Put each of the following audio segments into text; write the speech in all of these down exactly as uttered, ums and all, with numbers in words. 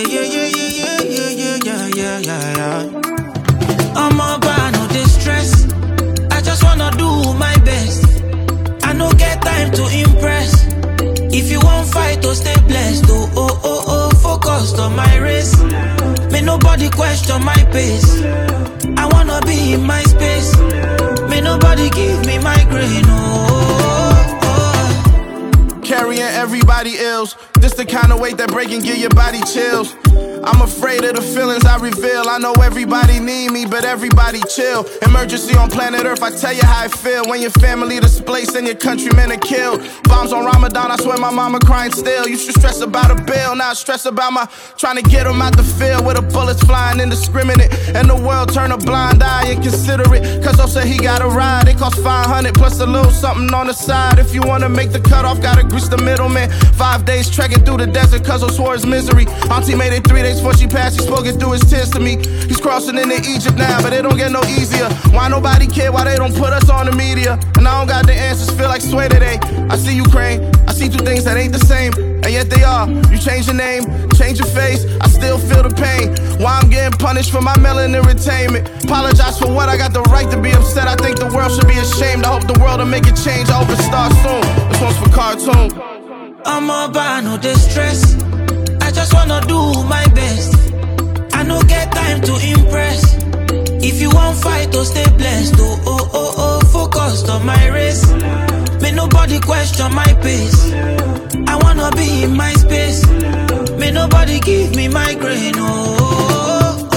yeah, yeah, yeah, yeah, yeah, yeah, yeah, yeah, yeah. I'm a bar, no distress. I just wanna do my best. I no get time to impress. If you won't fight, to stay blessed. Oh, oh, oh, oh, focused on my race. May nobody question my pace. I wanna be in my space. May nobody give me migraine. Oh, oh, oh. Carrying everybody ills. This the kind of weight that break and give your body chills. I'm afraid of the feelings I reveal. I know everybody need me, but everybody chill. Emergency on planet Earth, I tell you how I feel. When your family displaced and your countrymen are killed. Bombs on Ramadan, I swear my mama crying still. You should stress about a bill, now I stress about my trying to get them out the field with the bullets flying indiscriminate. And the world turn a blind eye and consider it. Cause I said he got a ride, it cost five hundred plus a little something on the side. If you wanna make the cutoff, gotta grease the middleman. Five days trekking through the desert cause I swore his misery. Auntie made it three days before she passed, he spoke it through his tears to me. He's crossing into Egypt now, but it don't get no easier. Why nobody care, why they don't put us on the media? And I don't got the answers, feel like sway today. I see Ukraine, I see two things that ain't the same, and yet they are. You change your name, change your face, I still feel the pain. Why I'm getting punished for my melanin retainment. Apologize for what, I got the right to be upset. I think the world should be ashamed. I hope the world will make a change, I hope it starts soon. This one's for cartoon. I'm a bar, no distress. I just wanna do my best. I no get time to impress. If you won't fight, to stay blessed. Oh, oh, oh, oh, focused on my race. May nobody question my pace. I wanna be in my space. May nobody give me migraine. Oh, oh,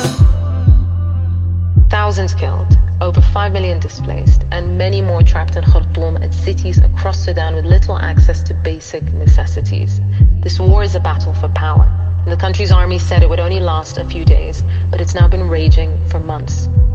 oh. Thousands killed, over five million displaced, and many more trapped in Khartoum and cities across Sudan with little access to basic necessities. This war is a battle for power, and the country's army said it would only last a few days, but it's now been raging for months.